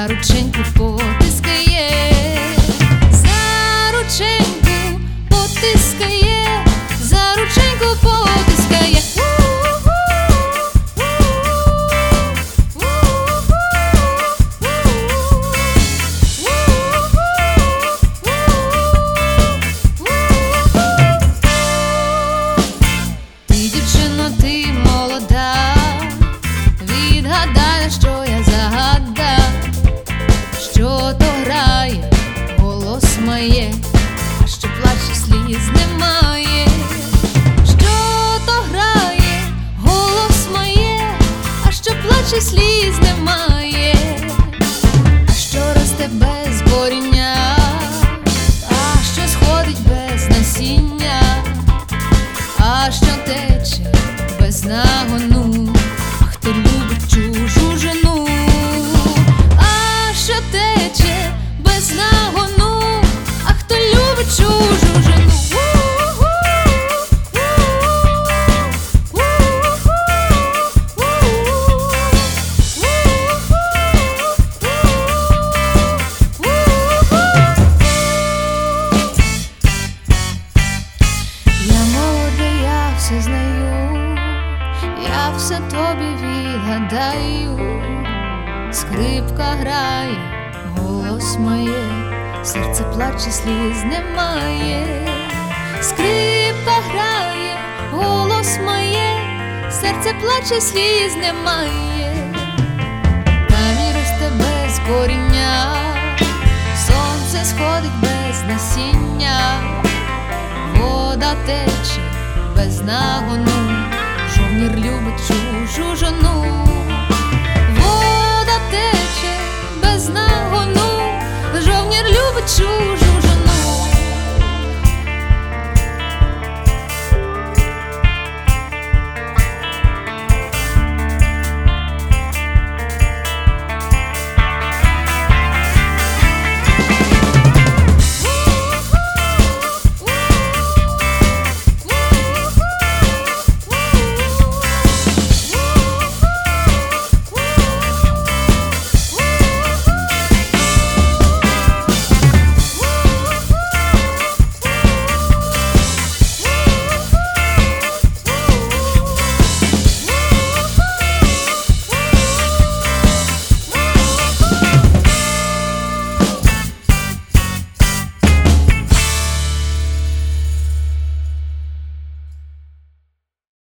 рученьку потискає, за рученьку потискає, за рученьку потискає. Ти, дівчино, ти молода, відгадай, що я загадав, що то грає голос моє, а що плаче, сліз немає. Що то грає голос моє, а що плаче, сліз немає. А що росте без коріння, а що сходить без насіння, а що тече без нагону, а хто любить чужу жену. А що тече без нагону, а хто любить чужу жену. Я молодий, я все знаю, я все тобі відгадаю. Скрипка грає, голос моє, серце плаче, сліз немає. Скрипка грає, голос моє, серце плаче, сліз немає. Камінь росте без коріння, сонце сходить без насіння, вода тече без нагону, жовнір любить чужу жену.